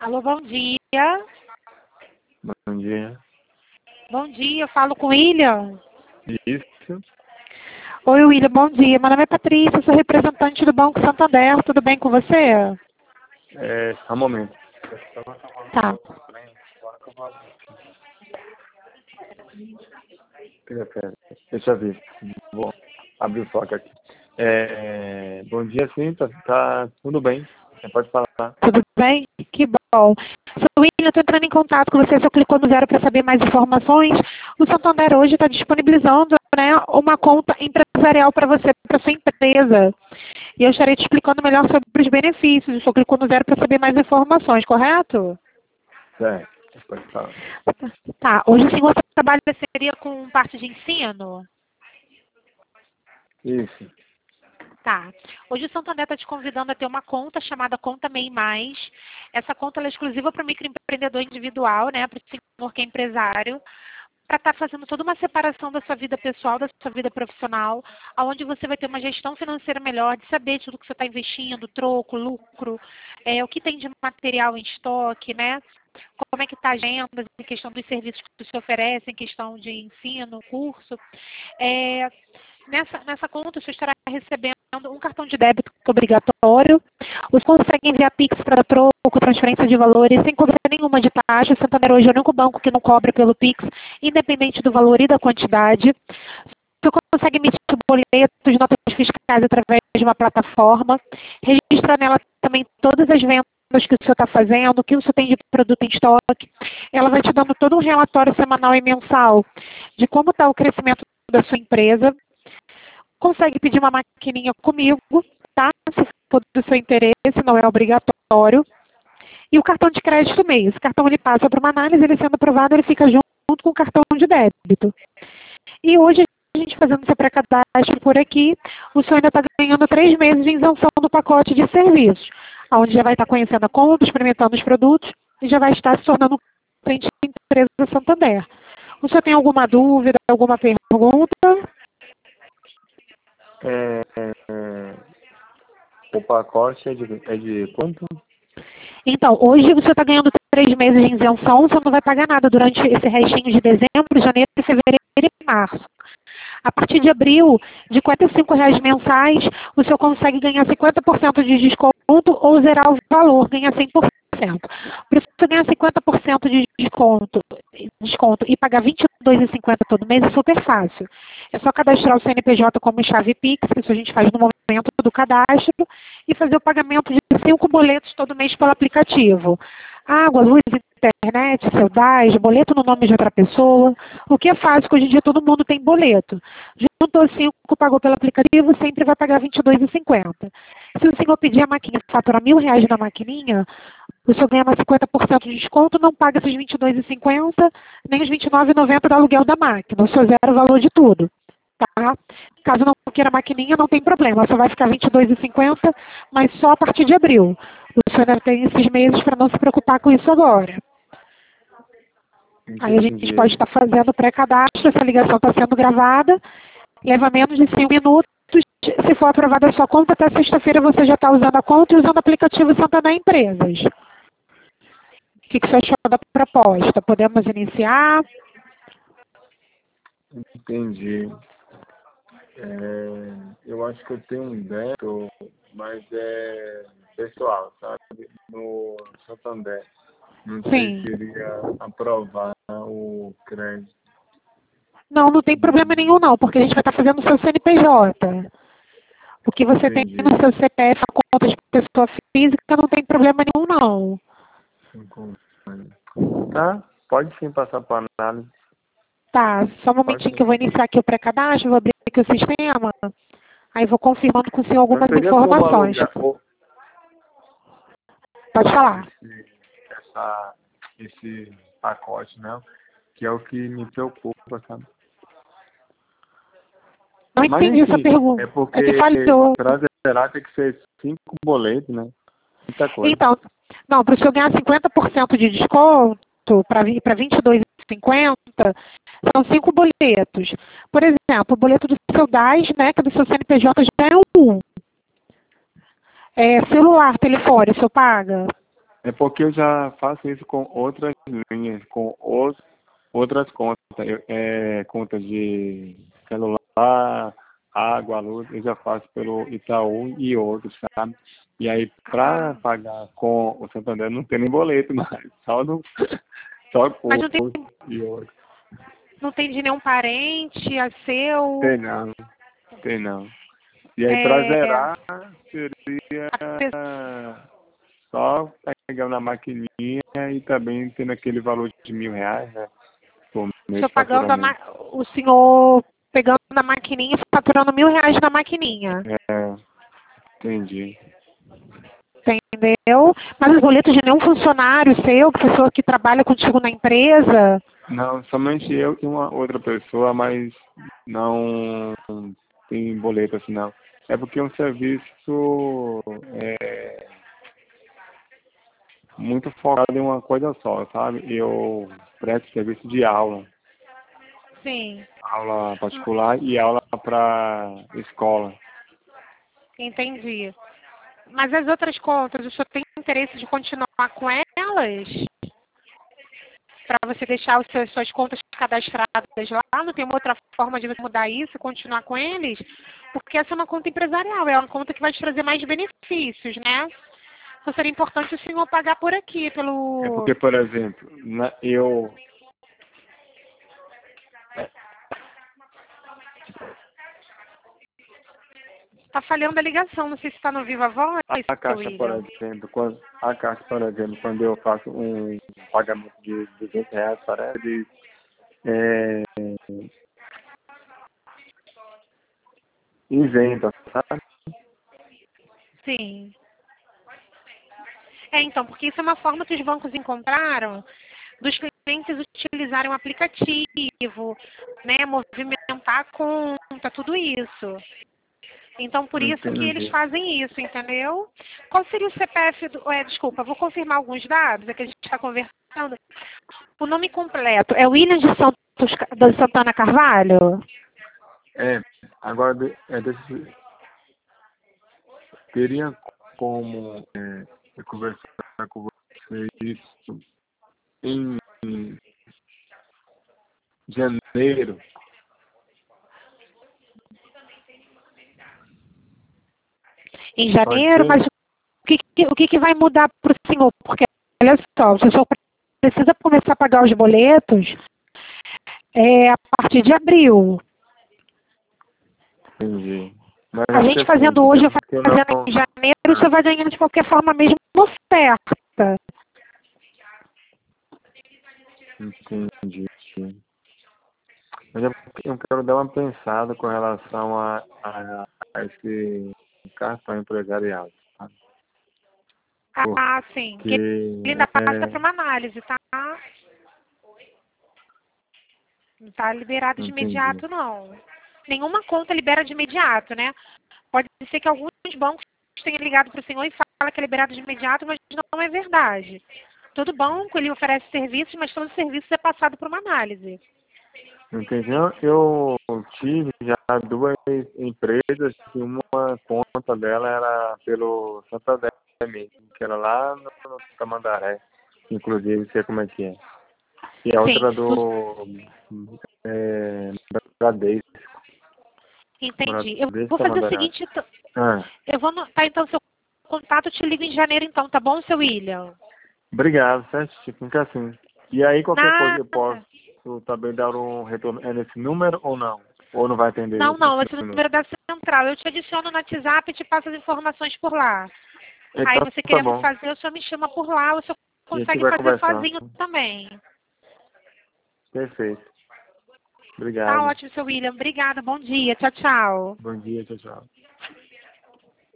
Alô, bom dia. Bom dia. Bom dia, eu falo com o William. Isso. Oi, William, bom dia. Meu nome é Patrícia, eu sou representante do Banco Santander. Tudo bem com você? Só um momento. Tá. Pera. Deixa eu ver. Vou abrir o foco aqui. Bom dia, sim, tá tudo bem. Você pode falar. Tudo bem? Que bom. Sou William, eu estou entrando em contato com você, você clicou no zero para saber mais informações. O Santander hoje está disponibilizando, né, uma conta empresarial para você, para sua empresa. E eu estarei te explicando melhor sobre os benefícios. O senhor clicou no zero para saber mais informações, correto? Certo, pode falar. Tá. Hoje o senhor trabalha seria com parte de ensino? Isso. Tá. Hoje o Santander está te convidando a ter uma conta chamada Conta MEI Mais. Essa conta ela é exclusiva para o microempreendedor individual, né, para o senhor que é empresário, para estar fazendo toda uma separação da sua vida pessoal, da sua vida profissional, onde você vai ter uma gestão financeira melhor, de saber tudo que você está investindo, troco, lucro, o que tem de material em estoque, né? Como é que está a agenda em questão dos serviços que se oferecem, em questão de ensino, curso. Nessa conta, você estará recebendo um cartão de débito obrigatório. Você consegue enviar Pix para troco, transferência de valores, sem cobrar nenhuma de taxa. O Santander hoje é o único banco que não cobra pelo Pix, independente do valor e da quantidade. Você consegue emitir boletos, notas fiscais através de uma plataforma. Registrar nela também todas as vendas que o senhor está fazendo, o que o senhor tem de produto em estoque. Ela vai te dando todo um relatório semanal e mensal de como está o crescimento da sua empresa. Consegue pedir uma maquininha comigo, tá? Se for do seu interesse, não é obrigatório. E o cartão de crédito MEI. Esse cartão ele passa para uma análise, ele sendo aprovado, ele fica junto com o cartão de débito. E hoje, a gente fazendo seu pré-cadastro por aqui, o senhor ainda está ganhando 3 meses de isenção do pacote de serviços, onde já vai estar conhecendo a conta, experimentando os produtos e já vai estar se tornando um cliente da empresa Santander. O senhor tem alguma dúvida, alguma pergunta? O pacote é de quanto? Então, hoje o senhor está ganhando 3 meses de isenção, o senhor não vai pagar nada durante esse restinho de dezembro, janeiro, fevereiro e março. A partir de abril, de R$ 45 mensais, o senhor consegue ganhar 50% de desconto ou zerar o valor, ganhar 100%. Para você ganhar 50% de desconto e pagar R$ 22,50 todo mês é super fácil. É só cadastrar o CNPJ como chave Pix, que isso a gente faz no momento do cadastro, e fazer o pagamento de 5 boletos todo mês pelo aplicativo. Água, luz, internet, seu DAS, boleto no nome de outra pessoa. O que é fácil, que hoje em dia todo mundo tem boleto. Juntou 5, pagou pelo aplicativo, sempre vai pagar R$ 22,50. Se o senhor pedir a maquininha, faturar R$ 1.000 na maquininha, o senhor ganha mais 50% de desconto, não paga esses R$ 22,50, nem os R$ 29,90 do aluguel da máquina. O senhor zera o valor de tudo. Tá? Caso não queira a maquininha, não tem problema. Só vai ficar R$ 22,50, mas só a partir de abril. O senhor deve ter esses meses para não se preocupar com isso agora. Aí a gente pode estar fazendo pré-cadastro, essa ligação está sendo gravada, leva menos de 5 minutos. Se for aprovada a sua conta, até sexta-feira você já está usando a conta e usando o aplicativo Santander Empresas. O que você achou da proposta? Podemos iniciar? Entendi. Eu acho que eu tenho um débito, mas é pessoal, sabe? No Santander. Não sei Sim. se iria aprovar o crédito. Não tem problema nenhum não, porque a gente vai estar fazendo o seu CNPJ. O que você tem Entendi. no seu CPF, a conta de pessoa física, não tem problema nenhum não. Tá, pode sim passar para análise. Tá, só um Pode momentinho sim. que eu vou iniciar aqui o pré-cadastro, vou abrir aqui o sistema, aí vou confirmando com o senhor Não algumas teria como informações. alugar Pode falar. esse pacote, né? Que é o que me preocupa, sabe? Não Mas entendi essa enfim, pergunta. é É que porque falhou. para zerar tem que ser 5 boletos, né? Muita coisa. Então, não, para o senhor ganhar 50% de desconto, para R$ 22,50, são 5 boletos. Por exemplo, o boleto do seu DAS, né, que é do seu CNPJ, já é um. Celular, telefone, o senhor paga? É porque eu já faço isso com outras linhas, com outras contas. Contas de celular, água, luz, eu já faço pelo Itaú e outros, sabe? E aí, para Ah, pagar com o Santander, não tem nem boleto mais, só, no, só mas com e outros. não tem de nenhum parente, é seu? Tem não, tem não. E aí, para É, zerar, seria a pe- só pegando na maquininha e também tendo aquele valor de R$ 1.000, né? Por o mês senhor de pagando faturamento. o senhor pegando na maquininha e faturando R$ 1.000 na maquininha. É, entendi. Entendeu? Mas os boletos de nenhum funcionário seu, pessoa que trabalha contigo na empresa. Não, somente eu e uma outra pessoa, mas não tem boleto assim, não. É porque é um serviço muito focado em uma coisa só, sabe? Eu presto serviço de aula, Sim, aula particular e aula para escola. entendi. Mas as outras contas, o senhor tem interesse de continuar com elas? Para você deixar suas contas cadastradas lá? Não tem uma outra forma de você mudar isso e continuar com eles? Porque essa é uma conta empresarial, é uma conta que vai te trazer mais benefícios, né? Então seria importante o senhor pagar por aqui, É pelo... porque, por exemplo, eu Tá falhando a ligação, não sei se está no Viva Voz, a seu caixa, por William. exemplo, quando eu faço um pagamento de R$ 200, parece é, isenta, sabe? Sim. Então, porque isso é uma forma que os bancos encontraram dos clientes utilizarem o aplicativo, né, movimentar a conta, tudo isso. Então, por isso que eles Entendi. fazem isso, entendeu? Qual seria o CPF desculpa, vou confirmar alguns dados, é que a gente está conversando. O nome completo é William de Santana Carvalho? Agora teria como eu conversar com você isso em janeiro. Em Pode janeiro, ser? mas o que vai mudar para o senhor? Porque, olha só, o senhor precisa começar a pagar os boletos a partir de abril. Entendi. Mas A é porque gente é o seguinte, fazendo hoje é ou porque eu não. fazendo em janeiro, você Ah, vai ganhar de qualquer forma mesmo uma oferta. entendi. Mas é porque eu quero dar uma pensada com relação a esse cartão empresarial, sabe? Ah, sim. Que Porque ele ainda passa para uma análise, tá? Não está liberado de entendi. imediato, não. Nenhuma conta libera de imediato, né? Pode ser que alguns bancos tenham ligado para o senhor e fala que é liberado de imediato, mas não é verdade. Todo banco, ele oferece serviços, mas todo serviço é passado por uma análise. Entendi. Eu tive já duas empresas e uma conta dela era pelo Santander mesmo, que era lá no Tamandaré, inclusive, sei como é que é. E a Sim, outra do é, Bradesco, entendi. Eu Bradesco vou fazer o Tamandaré. seguinte, Ah, eu vou anotar então seu contato, eu te ligo em janeiro então, tá bom, seu William? obrigado, certo? Fica assim. E aí, qualquer coisa eu Nada. posso também dar um retorno. É nesse número ou não? Ou não vai atender Não, esse não, esse número? número é da central. Eu te adiciono no WhatsApp e te passo as informações por lá. Aí Então, você tá querendo bom. fazer, o senhor me chama por lá, o senhor E a gente consegue vai fazer conversando. sozinho também. Perfeito. Tá Obrigado. ótimo, seu William. Obrigada, bom dia. Tchau, tchau. Bom dia, tchau, tchau.